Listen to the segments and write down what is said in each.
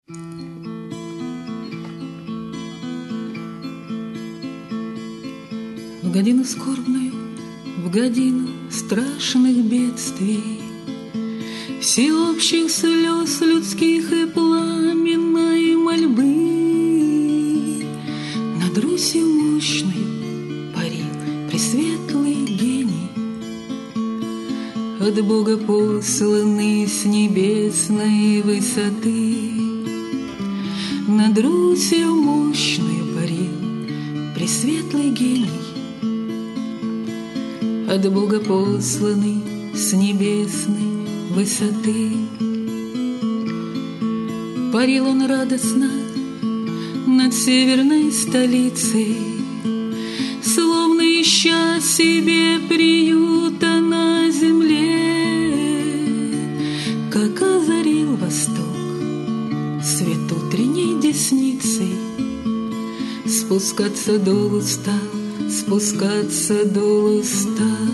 В годину скорбную, в годину страшных бедствий, всеобщих слез людских и пламенной мольбы, над Русью мощной парил пресветлый гений, от Бога посланный с небесной высоты. Над Русью мощной парил пресветлый гений, от Бога посланный с небесной высоты. Парил он радостно над северной столицей, словно ища себе приюта на земле, как озарил восток свет утренней десницей. Спускаться долу стал, спускаться долу стал,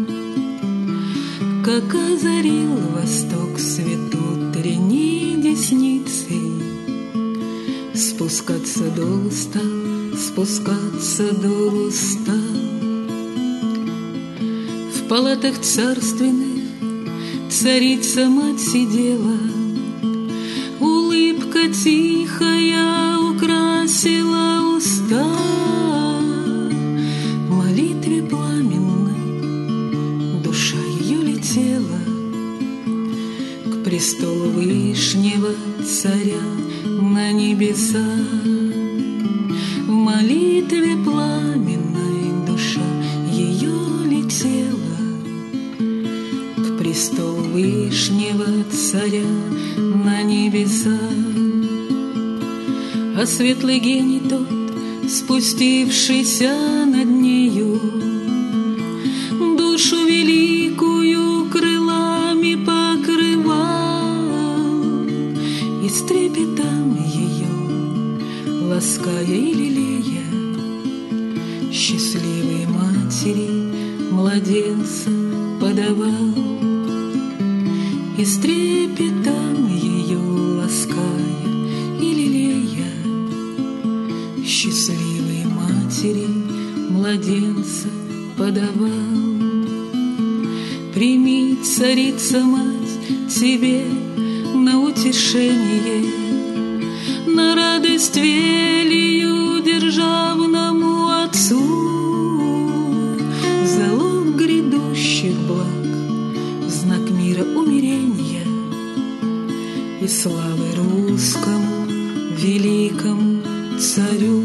как озарил восток свет утренней десницей. Спускаться долу стал, спускаться долу стал. В палатах царственных царица-мать сидела, улыбка тихая украсила уста. В молитве пламенной душа ее летела к престолу Вышнего Царя на небеса. В молитве пламенной душа ее летела к престолу Вышнего Царя на небеса. А светлый гений тот, спустившийся над нею, душу великую крылами покрывал, и с трепетом ее, лаская и лелея, счастливой матери младенца подавал, и с трепетом ее, лаская и лелея, счастливой матери младенца подавал. Прими, царица-мать, тебе на утешение, на радость велию державному Отцу, залог грядущих благ, знак мира умирения и славы русскому великому царю.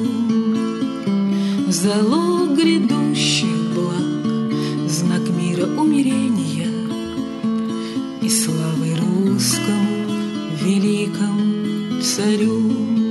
Залог грядущих благ, знак мира умирения и славы русскому великому царю.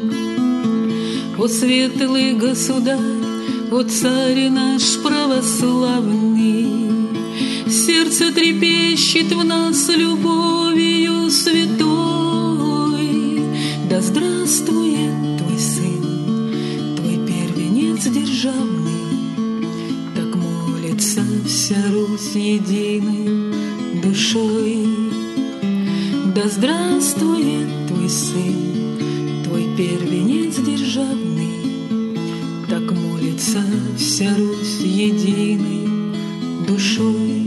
О светлый государь, о царь наш православный, сердце трепещет в нас любовью святой. Да здравствует твой сын, твой первенец державный, так молится вся Русь единой душой. Да здравствует твой сын, твой первенец державный, так молится вся Русь единой душой.